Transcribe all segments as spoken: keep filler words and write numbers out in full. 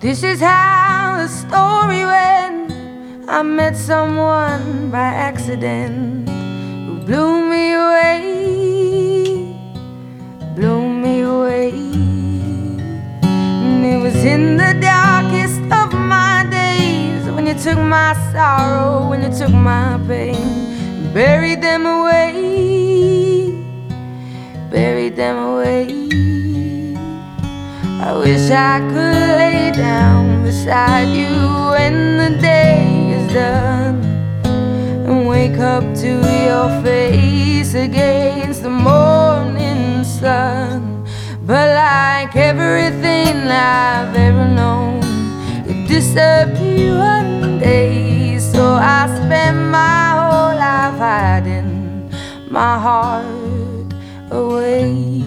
This is how the story went. I met someone by accident who blew me away, blew me away. And it was in the darkest of my days when you took my sorrow, when you took my pain, and buried them away, buried them away. I wish I could lay down beside you when the day is done and wake up to your face against the morning sun. But like everything I've ever known, you disappear one day. So I spend my whole life hiding my heart away.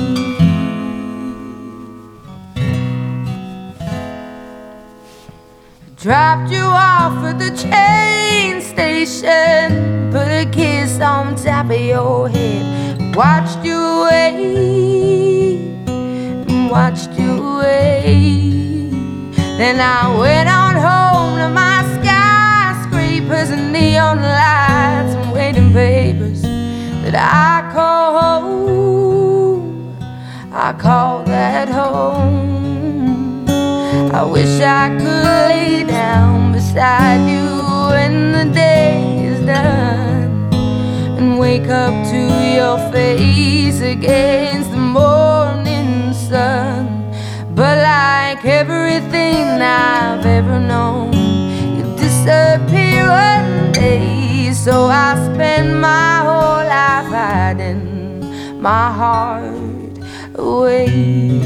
Dropped you off at the train station, put a kiss on top of your head, watched you away, watched you away. Then I went on home to my skyscrapers and neon lights and waiting papers that I call home, I call that home. I wish I could lay down beside you when the day is done and wake up to your face against the morning sun. But like everything I've ever known, you disappear one day. So I spend my whole life hiding my heart away,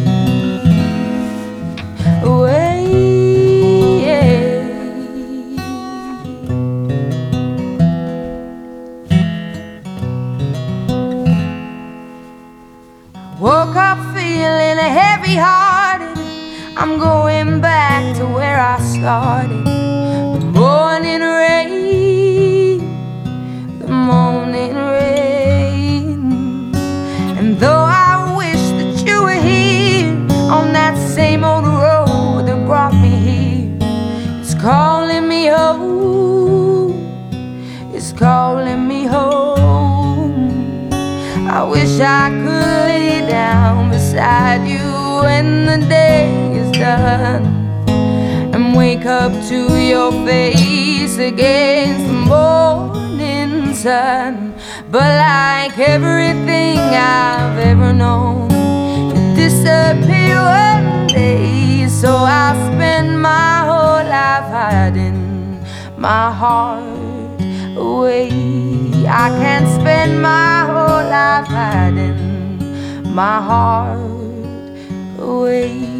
away, yeah. Woke up feeling heavy-hearted. I'm going back to where I started. The morning rain, the morning rain. And though I wish that you were here on that same old road that brought me here, it's calling me home, it's calling me home. I wish I could lay down beside you when the day is done and wake up to your face against the morning sun. But like everything I've ever known, you disappear one day. So I spend my whole life hiding my heart away. I can't spend my whole life hiding my heart away.